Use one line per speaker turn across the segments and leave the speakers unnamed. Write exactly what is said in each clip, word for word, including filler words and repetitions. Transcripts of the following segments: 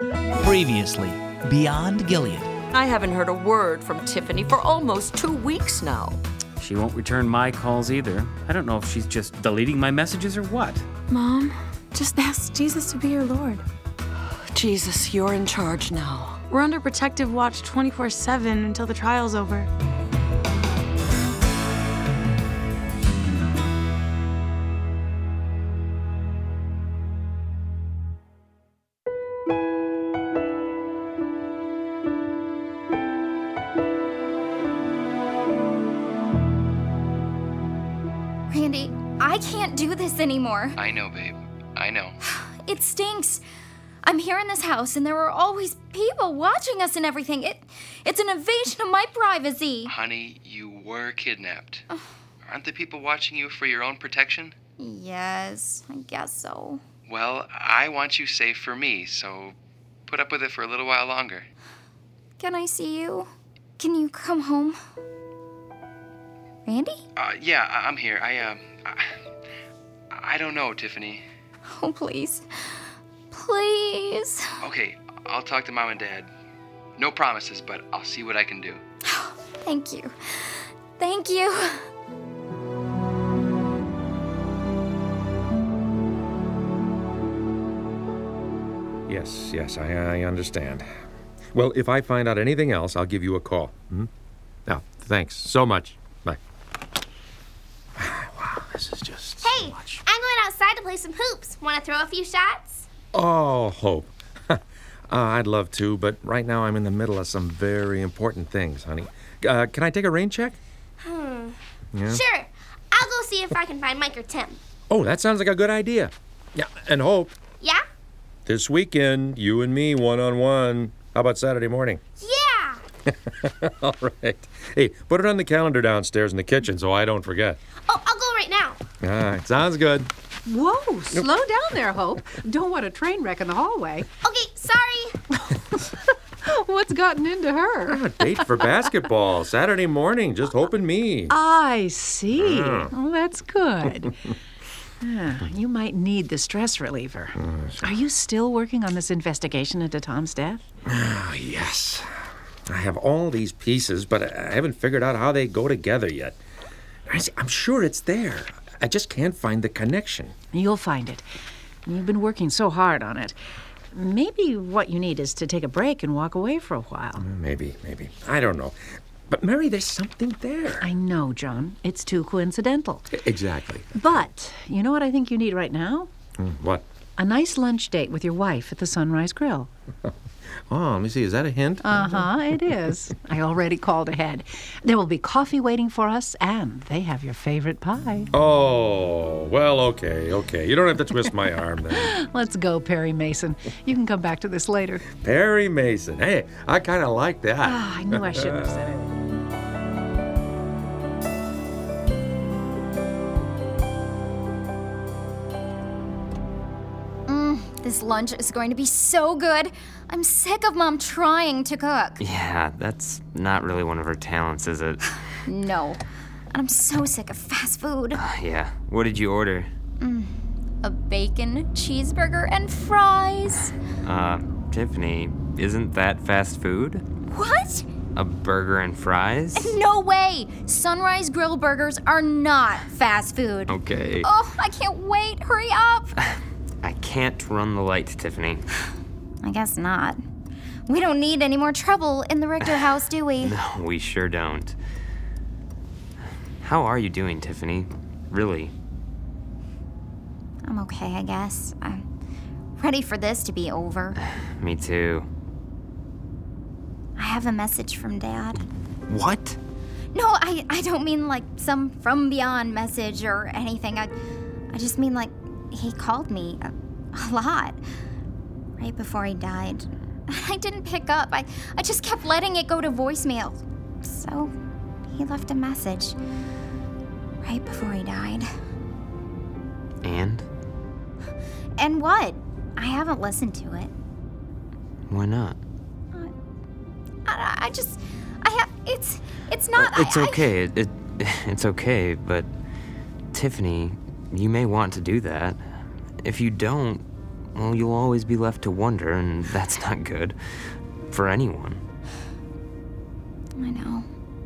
Previously, Beyond Gilead.
I haven't heard a word from Tiffany for almost two weeks now.
She won't return my calls either. I don't know if she's just deleting my messages or what.
Mom, just ask Jesus to be your Lord.
Jesus, you're in charge now.
We're under protective watch twenty-four seven until the trial's over.
Randy, I can't do this anymore.
I know, babe. I know.
It stinks. I'm here in this house, and there are always people watching us and everything. It, it's an invasion of my privacy.
Honey, you were kidnapped. Aren't the people watching you for your own protection?
Yes, I guess so.
Well, I want you safe for me, so put up with it for a little while longer.
Can I see you? Can you come home? Randy?
Uh, yeah, I- I'm here. I, um, I, I don't know, Tiffany.
Oh, please. Please.
Okay, I'll talk to Mom and Dad. No promises, but I'll see what I can do.
Thank you. Thank you.
Yes, yes, I, I understand. Well, if I find out anything else, I'll give you a call. Hmm? Now, thanks so much. Bye. Wow, this is just
Hey,
so much.
I'm going outside to play some hoops. Want to throw a few shots?
Oh, Hope. uh, I'd love to, but right now I'm in the middle of some very important things, honey. Uh, can I take a rain check?
Hmm.
Yeah?
Sure. I'll go see if I can find Mike or Tim.
Oh, that sounds like a good idea. Yeah, and Hope,
Yeah?
this weekend, you and me one-on-one. How about Saturday morning?
Yeah!
All right. Hey, put it on the calendar downstairs in the kitchen so I don't forget.
Oh, I'll go right now.
All right, sounds good.
Whoa, slow down there, Hope. Don't want a train wreck in the hallway.
Okay, sorry.
What's gotten into her?
Ah, date for basketball, Saturday morning, just Hope and me.
I see.
Mm.
Oh, that's good. Ah, you might need the stress reliever. Are you still working on this investigation into Tom's death?
Ah, yes. I have all these pieces, but I haven't figured out how they go together yet. I see- I'm sure it's there. I just can't find the connection.
You'll find it. You've been working so hard on it. Maybe what you need is to take a break and walk away for a while.
Maybe, maybe. I don't know. But, Mary, there's something there.
I know, John. It's too coincidental.
Exactly.
But you know what I think you need right now?
Hmm, what?
A nice lunch date with your wife at the Sunrise Grill.
Oh, let me see. Is that a hint?
Uh-huh, it is. I already called ahead. There will be coffee waiting for us, and they have your favorite pie.
Oh, well, okay, okay. You don't have to twist my arm then.
Let's go, Perry Mason. You can come back to this later.
Perry Mason. Hey, I kind of like that.
Ah, I knew I shouldn't have said it.
This lunch is going to be so good. I'm sick of Mom trying to cook.
Yeah, that's not really one of her talents, is it?
No. And I'm so sick of fast food.
Yeah. What did you order?
A bacon cheeseburger and fries.
Uh, Tiffany, isn't that fast food?
What?
A burger and fries?
No way! Sunrise Grill burgers are not fast food.
Okay.
Oh, I can't wait. Hurry up.
I can't run the light, Tiffany.
I guess not. We don't need any more trouble in the Richter house, do we?
No, we sure don't. How are you doing, Tiffany? Really?
I'm okay, I guess. I'm ready for this to be over.
Me too.
I have a message from Dad.
What?
No, I, I don't mean like some from beyond message or anything. I, I just mean like he called me a, a lot right before he died. I didn't pick up. I, I just kept letting it go to voicemail. So he left a message right before he died.
And?
And what? I haven't listened to it.
Why not?
I, I just, I have, it's, it's not.
It's
I,
okay. It, it, it's okay, but Tiffany, you may want to do that. If you don't,
well, you'll always be left to wonder, and that's not good. For anyone.
I know.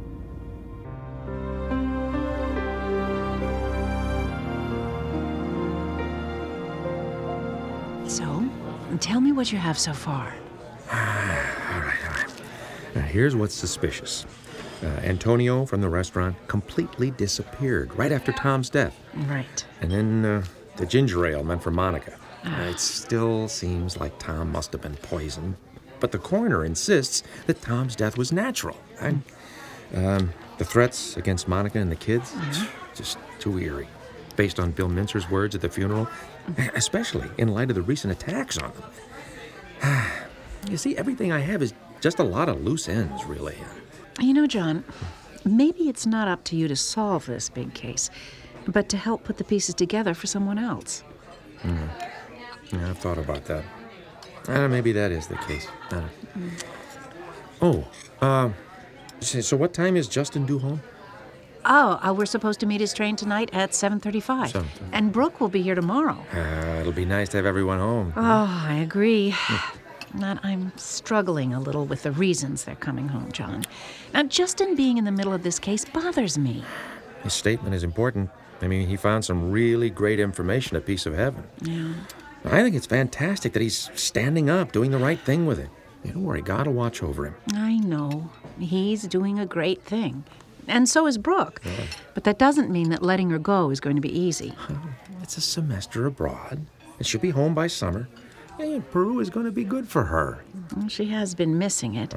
So, tell me what you have so far.
all right, all right. Now, here's what's suspicious. Uh, Antonio from the restaurant completely disappeared right after Tom's death.
Right.
And then uh, the ginger ale meant for Monica. Uh, it still seems like Tom must have been poisoned. But the coroner insists that Tom's death was natural. And um, the threats against Monica and the kids, mm-hmm. just too eerie. Based on Bill Mintzer's words at the funeral, especially in light of the recent attacks on them. You see, everything I have is just a lot of loose ends, really.
You know, John, maybe it's not up to you to solve this big case, but to help put the pieces together for someone else.
Mm. Yeah, I've thought about that. Uh, maybe that is the case. Uh, mm. Oh, uh, so what time is Justin due home?
Oh, uh, we're supposed to meet his train tonight at seven thirty-five. seven thirty. And Brooke will be here tomorrow.
Uh, it'll be nice to have everyone home.
Oh, I agree. But I'm struggling a little with the reasons they're coming home, John. Now, Justin being in the middle of this case bothers me.
His statement is important. I mean, he found some really great information at Piece of Heaven.
Yeah.
I think it's fantastic that he's standing up, doing the right thing with it. You don't worry, God will watch over him.
I know. He's doing a great thing. And so is Brooke.
Yeah.
But that doesn't mean that letting her go is going to be easy.
It's a semester abroad, and she'll be home by summer. And Peru is going to be good for her.
Well, she has been missing it.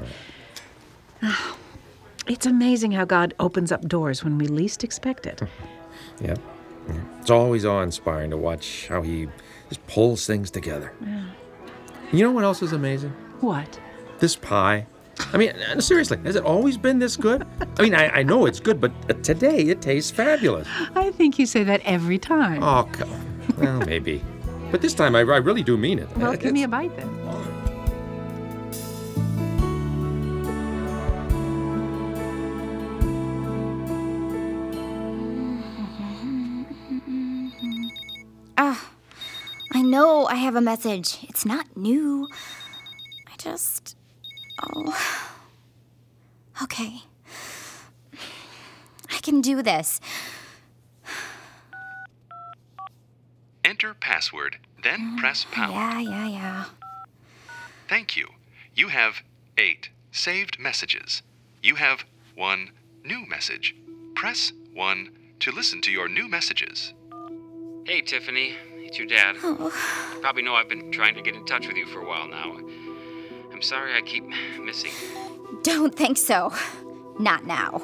Oh, it's amazing how God opens up doors when we least expect it.
Yeah. yeah. It's always awe-inspiring to watch how he just pulls things together.
Yeah.
You know what else is amazing?
What?
This pie. I mean, seriously, has it always been this good? I mean, I, I know it's good, but today it tastes fabulous.
I think you say that every time.
Oh, come on. Well, maybe. But this time I, I really do mean it.
Well, give me a bite then.
Ah, I know I have a message. It's not new. I just... Oh. Okay. I can do this.
Enter password, then press pound.
Yeah, yeah, yeah.
Thank you. You have eight saved messages. You have one new message. Press one to listen to your new messages.
Hey, Tiffany. It's your dad.
Oh.
You probably know I've been trying to get in touch with you for a while now. I'm sorry I keep missing.
Don't think so. Not now.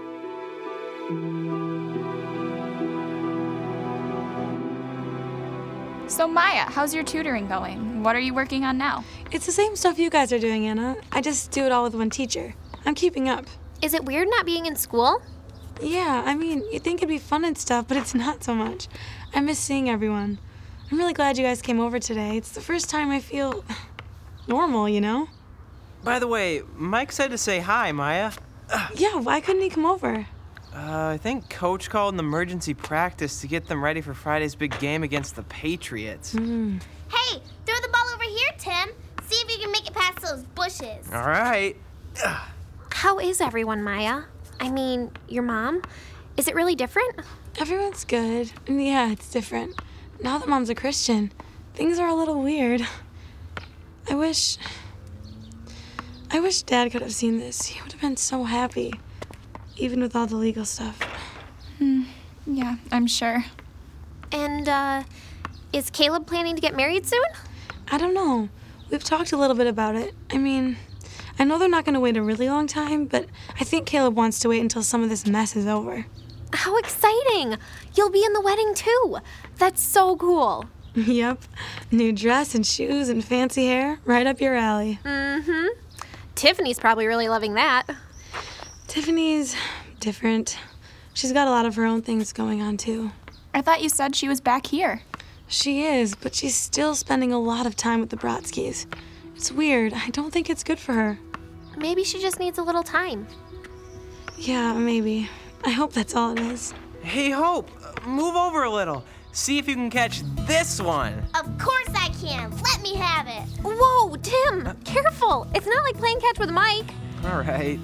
So, Maya, how's your tutoring going? What are you working on now?
It's the same stuff you guys are doing, Anna. I just do it all with one teacher. I'm keeping up.
Is it weird not being in school?
Yeah, I mean, you'd think it'd be fun and stuff, but it's not so much. I miss seeing everyone. I'm really glad you guys came over today. It's the first time I feel normal, you know?
By the way, Mike said to say hi, Maya.
Yeah, why couldn't he come over?
Uh, I think Coach called an emergency practice to get them ready for Friday's big game against the Patriots.
Mm.
Hey, throw the ball over here, Tim. See if you can make it past those bushes.
All right.
How is everyone, Maya? I mean, your mom? Is it really different?
Everyone's good. And yeah, it's different. Now that Mom's a Christian, things are a little weird. I wish... I wish Dad could have seen this. He would have been so happy. Even with all the legal stuff.
Hmm. Yeah, I'm sure.
And, uh, is Caleb planning to get married soon?
I don't know. We've talked a little bit about it. I mean, I know they're not going to wait a really long time, but I think Caleb wants to wait until some of this mess is over.
How exciting! You'll be in the wedding, too. That's so cool.
Yep. New dress and shoes and fancy hair. Right up your alley.
Mm-hmm. Tiffany's probably really loving that.
Tiffany's different. She's got a lot of her own things going on, too.
I thought you said she was back here.
She is, but she's still spending a lot of time with the Brodskys. It's weird. I don't think it's good for her.
Maybe she just needs a little time.
Yeah, maybe. I hope that's all it is.
Hey, Hope, move over a little. See if you can catch this one.
Of course I
can. Let me have it.
Whoa, Tim, careful. It's not like playing catch with Mike.
All right.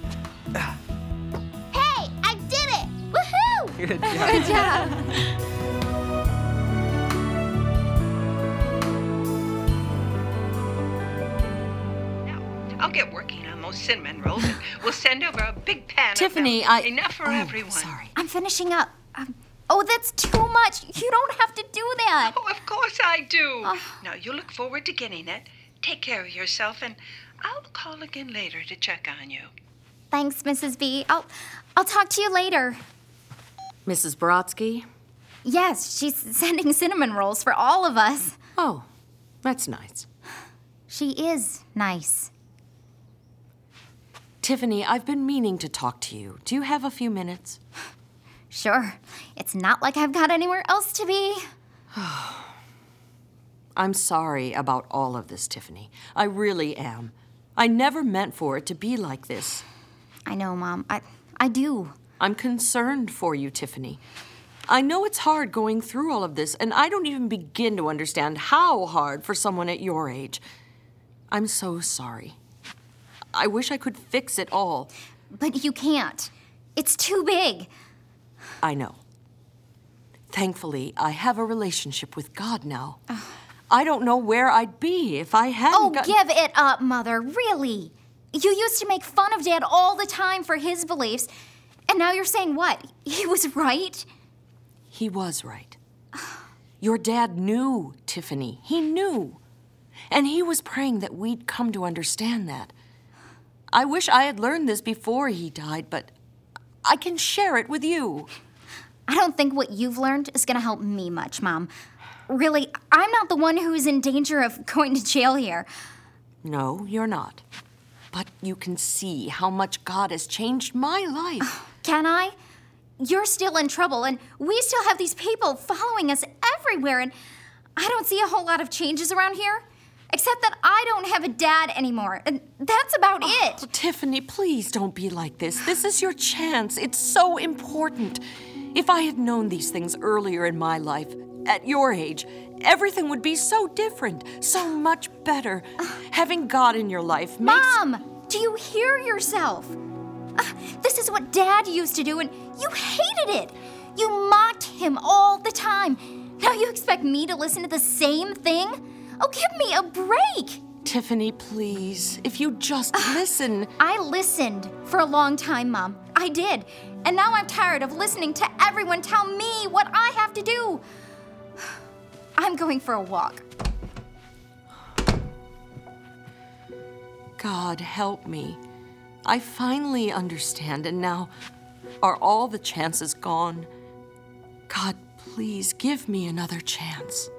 Hey, I did it! Woohoo!
Good job.
Good job.
I'll get working on those cinnamon rolls, and we'll send over a big pan.
Tiffany,
of them.
I-
Enough for
Oh,
everyone.
sorry.
I'm finishing up. Um, oh, that's too much. You don't have to do that.
Oh, of course I do. Now, you look forward to getting it. Take care of yourself, and I'll call again later to check on you.
Thanks, Missus B. I'll, I'll talk to you later.
Missus Brodsky?
Yes, she's sending cinnamon rolls for all of us.
Oh, that's nice.
She is nice.
Tiffany, I've been meaning to talk to you. Do you have a few minutes?
Sure. It's not like I've got anywhere else to be.
I'm sorry about all of this, Tiffany. I really am. I never meant for it to be like this.
I know, Mom. I, I do.
I'm concerned for you, Tiffany. I know it's hard going through all of this, and I don't even begin to understand how hard for someone at your age. I'm so sorry. I wish I could fix it all.
But you can't. It's too big.
I know. Thankfully, I have a relationship with God now. I don't know where I'd be if I hadn't
Oh,
got-
give it up, Mother. Really? You used to make fun of Dad all the time for his beliefs, and now you're saying what? He was right?
He was right. Your dad knew, Tiffany. He knew. And he was praying that we'd come to understand that. I wish I had learned this before he died, but I can share it with you.
I don't think what you've learned is going to help me much, Mom. Really, I'm not the one who's in danger of going to jail here.
No, you're not. But you can see how much God has changed my life.
Can I? You're still in trouble, and we still have these people following us everywhere, and I don't see a whole lot of changes around here. Except that I don't have a dad anymore, and that's about
oh,
it.
Tiffany, please don't be like this. This is your chance. It's so important. If I had known these things earlier in my life, at your age, everything would be so different, so much better. Having God in your life makes...
Mom, do you hear yourself? Uh, this is what Dad used to do, and you hated it. You mocked him all the time. Now you expect me to listen to the same thing? Oh, give me a break!
Tiffany, please, if you just listen.
I listened for a long time, Mom. I did. And now I'm tired of listening to everyone tell me what I have to do. I'm going for a walk.
God, help me. I finally understand, and now are all the chances gone? God, please give me another chance.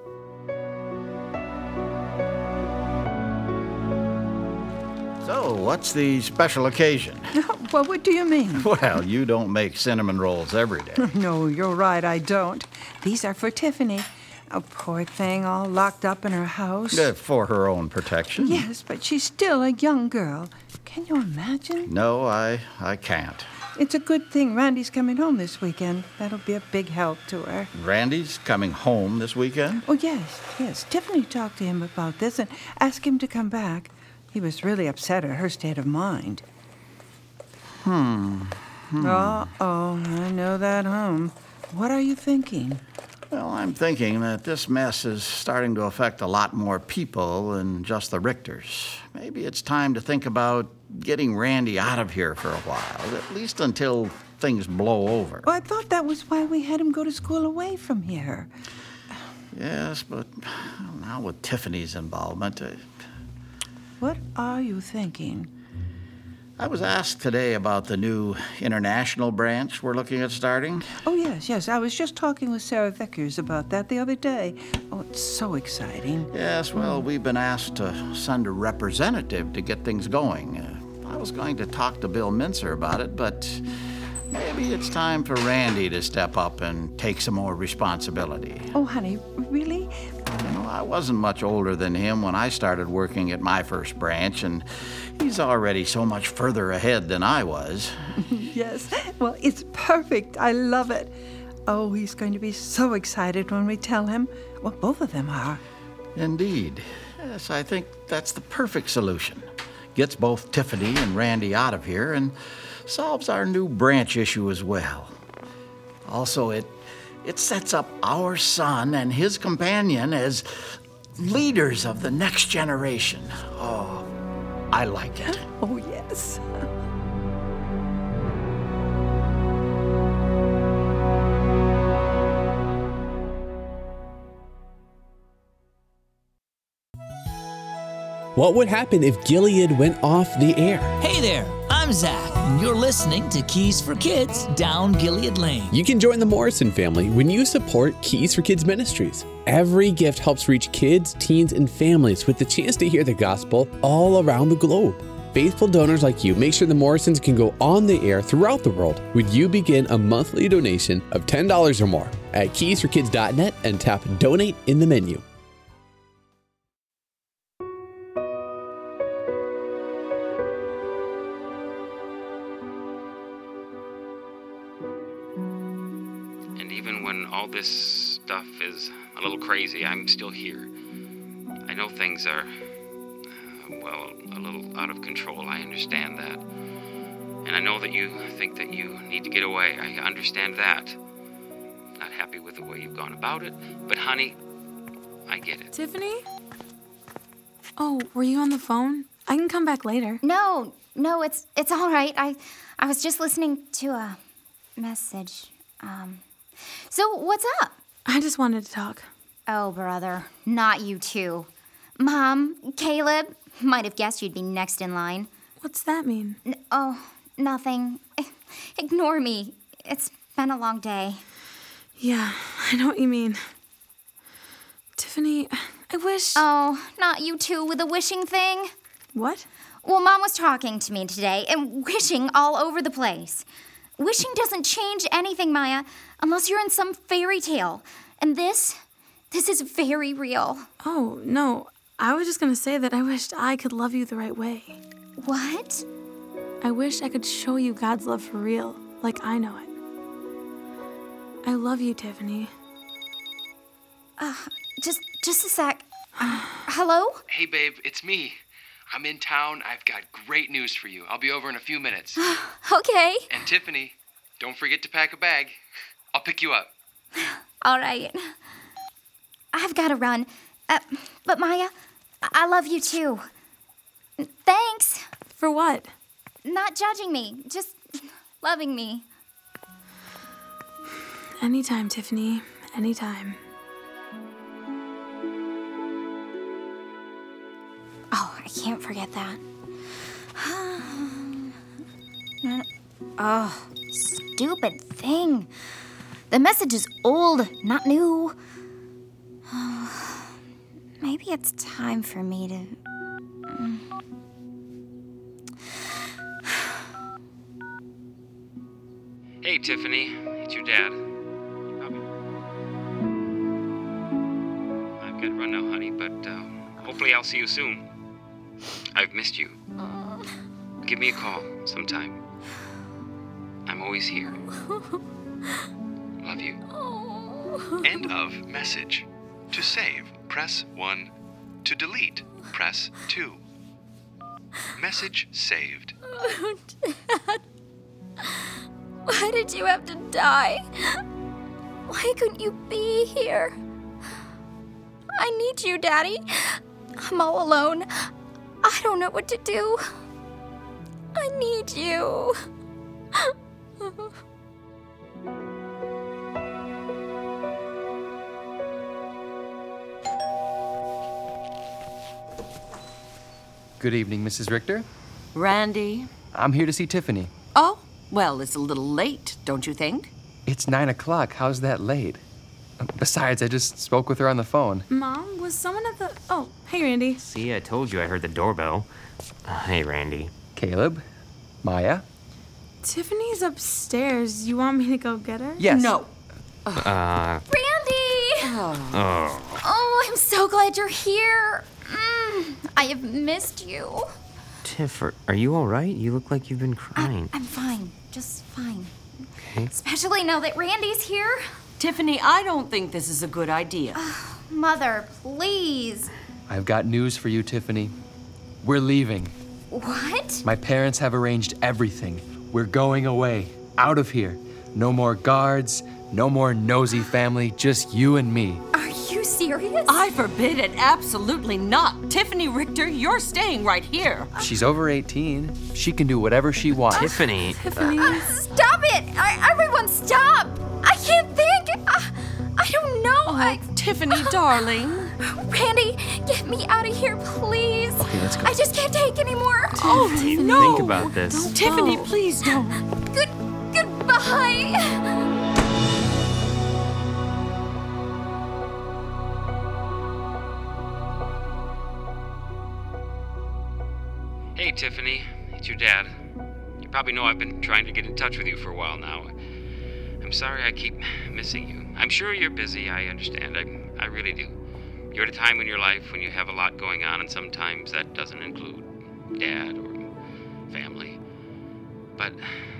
So, what's the special occasion?
Well, what do you mean?
Well, you don't make cinnamon rolls every day.
No, you're right, I don't. These are for Tiffany. A poor thing, all locked up in her house.
Uh, for her own protection.
Yes, but she's still a young girl. Can you imagine?
No, I, I can't.
It's a good thing Randy's coming home this weekend. That'll be a big help to her.
Randy's coming home this weekend?
Oh, yes, yes. Tiffany talked to him about this and asked him to come back. He was really upset at her state of mind.
Hmm. hmm.
Uh-oh, I know that hum. What are you thinking?
Well, I'm thinking that this mess is starting to affect a lot more people than just the Richters. Maybe it's time to think about getting Randy out of here for a while, at least until things blow over.
Well, I thought that was why we had him go to school away from here.
Yes, but now with Tiffany's involvement... Uh,
What are you thinking?
I was asked today about the new international branch we're looking at starting.
Oh, yes, yes. I was just talking with Sarah Vickers about that the other day. Oh, it's so exciting.
Yes, well, we've been asked to send a representative to get things going. Uh, I was going to talk to Bill Mincer about it, but maybe it's time for Randy to step up and take some more responsibility.
Oh, honey, really?
You know, I wasn't much older than him when I started working at my first branch, and he's already so much further ahead than I was.
Yes, well, it's perfect. I love it. Oh, he's going to be so excited when we tell him. Well, both of them are.
Indeed. Yes, I think that's the perfect solution. Gets both Tiffany and Randy out of here and solves our new branch issue as well. Also, it it sets up our son and his companion as leaders of the next generation. Oh, I like it.
Oh, yes.
What would happen if Gilead went off the air?
Hey there, I'm Zach, and you're listening to Keys for Kids down Gilead Lane.
You can join the Morrison family when you support Keys for Kids Ministries. Every gift helps reach kids, teens, and families with the chance to hear the gospel all around the globe. Faithful donors like you make sure the Morrisons can go on the air throughout the world. Would you begin a monthly donation of ten dollars or more at keys for kids dot net and tap Donate in the menu.
All this stuff is a little crazy, I'm still here. I know things are, uh, well, a little out of control. I understand that. And I know that you think that you need to get away. I understand that. Not happy with the way you've gone about it, but honey, I get it.
Tiffany? Oh, were you on the phone? I can come back later.
No, no, it's it's all right. I I was just listening to a message. Um... So, what's up?
I just wanted to talk.
Oh, brother, not you too. Mom, Caleb, might have guessed you'd be next in line.
What's that mean?
N- oh, nothing. Ignore me. It's been a long day.
Yeah, I know what you mean. Tiffany, I wish...
Oh, not you two with the wishing thing.
What?
Well, Mom was talking to me today and wishing all over the place. Wishing doesn't change anything, Maya, unless you're in some fairy tale. And this, this is very real.
Oh, no. I was just going to say that I wished I could love you the right way.
What?
I wish I could show you God's love for real, like I know it. I love you, Tiffany.
Uh, just, just a sec. Uh, hello?
Hey, babe, it's me. I'm in town. I've got great news for you. I'll be over in a few minutes.
Okay.
And Tiffany, don't forget to pack a bag. I'll pick you up.
All right. I've got to run. Uh, but Maya, I love you too. Thanks.
For what?
Not judging me, just loving me.
Anytime, Tiffany. Anytime.
Oh, I can't forget that. Oh, stupid thing. The message is old, not new. Oh, maybe it's time for me to...
Hey, Tiffany, it's your dad. I've got to run now, honey, but uh, hopefully I'll see you soon. I've missed you. Give me a call sometime. I'm always here. Love you.
End of message. To save, press one. To delete, press two. Message saved.
Oh, Dad. Why did you have to die? Why couldn't you be here? I need you, Daddy. I'm all alone. I don't know what to do. I need you.
Good evening, Missus Richter.
Randy?
I'm here to see Tiffany.
Oh, well, it's a little late, don't you think?
It's nine o'clock. How's that late? Besides, I just spoke with her on the phone.
Mom, was someone at the... Oh, hey, Randy.
See, I told you I heard the doorbell. Uh, hey, Randy.
Caleb? Maya?
Tiffany's upstairs. You want me to go get her?
Yes.
No.
Uh...
Randy!
Oh.
Oh, I'm so glad you're here. Mm, I have missed you.
Tiff, are, are you all right? You look like you've been crying.
I, I'm fine. Just fine.
Okay.
Especially now that Randy's here.
Tiffany, I don't think this is a good idea.
Mother, please.
I've got news for you, Tiffany. We're leaving.
What?
My parents have arranged everything. We're going away, out of here. No more guards, no more nosy family, just you and me.
Are you serious?
I forbid it. Absolutely not. Tiffany Richter, you're staying right here.
She's over eighteen. She can do whatever she wants.
Tiffany.
Tiffany. Uh, stop it! I, everyone, stop! I can't think. Uh, I don't know.
Oh,
I,
Tiffany, darling.
Randy, get me out of here, please.
Okay, let's go.
I just can't take anymore.
Oh,
Tiffany,
no.
think about this.
Don't Tiffany, go. Please don't.
Good, goodbye.
Hey, Tiffany, it's your dad. You probably know I've been trying to get in touch with you for a while now. I'm sorry I keep missing you. I'm sure you're busy, I understand. I, I really do. You're at a time in your life when you have a lot going on, and sometimes that doesn't include dad or family. But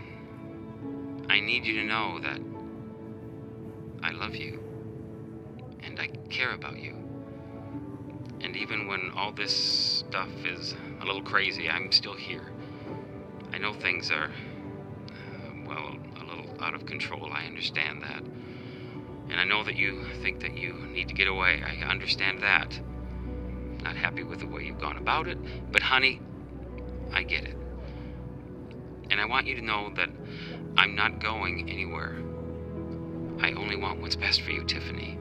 I need you to know that I love you, and I care about you. And even when all this stuff is a little crazy, I'm still here. I know things are, uh, well, a little out of control. I understand that. And I know that you think that you need to get away. I understand that. Not happy with the way you've gone about it, but honey, I get it. And I want you to know that I'm not going anywhere. I only want what's best for you, Tiffany.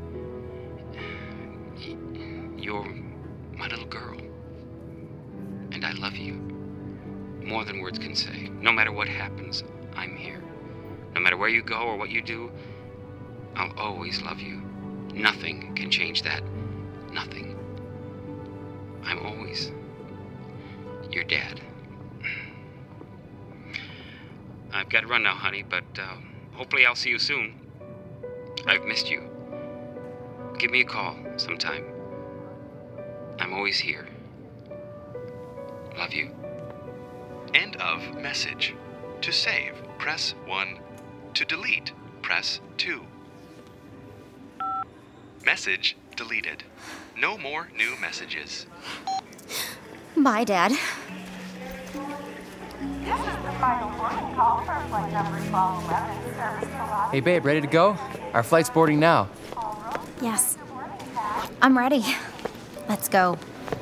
You're my little girl. And I love you. More than words can say. No matter what happens, I'm here. No matter where you go or what you do, I'll always love you. Nothing can change that. Nothing. I'm always your dad. I've got to run now, honey, but uh, hopefully I'll see you soon. I've missed you. Give me a call sometime. I'm always here. Love you.
End of message. To save, press one. To delete, press two. Message deleted. No more new messages.
Bye, Dad.
Hey, babe, ready to go? Our flight's boarding now.
Yes. I'm ready. Let's go.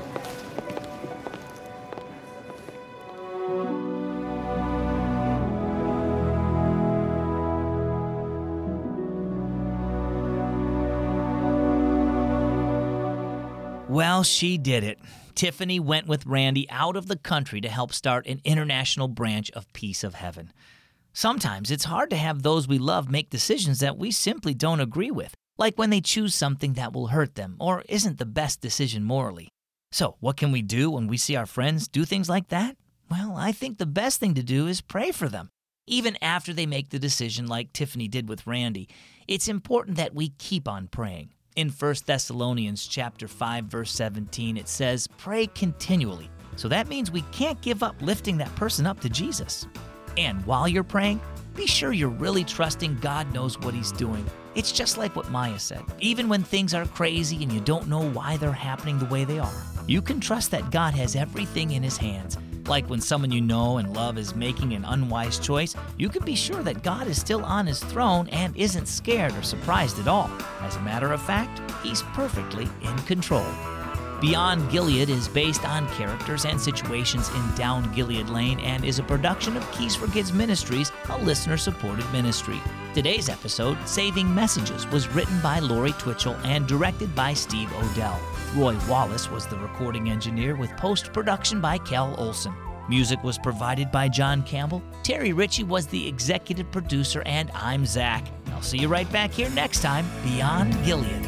Well, she did it. Tiffany went with Randy out of the country to help start an international branch of Piece of Heaven. Sometimes it's hard to have those we love make decisions that we simply don't agree with, like when they choose something that will hurt them or isn't the best decision morally. So, what can we do when we see our friends do things like that? Well, I think the best thing to do is pray for them. Even after they make the decision like Tiffany did with Randy, it's important that we keep on praying. In First Thessalonians chapter five, verse seventeen, it says, "Pray continually." So that means we can't give up lifting that person up to Jesus. And while you're praying, be sure you're really trusting God knows what He's doing. It's just like what Maya said. Even when things are crazy and you don't know why they're happening the way they are, you can trust that God has everything in His hands. Like when someone you know and love is making an unwise choice, you can be sure that God is still on His throne and isn't scared or surprised at all. As a matter of fact, He's perfectly in control. Beyond Gilead is based on characters and situations in Down Gilead Lane and is a production of Keys for Kids Ministries, a listener-supported ministry. Today's episode, Saving Messages, was written by Lori Twitchell and directed by Steve Odell. Roy Wallace was the recording engineer with post-production by Kel Olson. Music was provided by John Campbell. Terry Ritchie was the executive producer, and I'm Zach. I'll see you right back here next time, Beyond Gilead.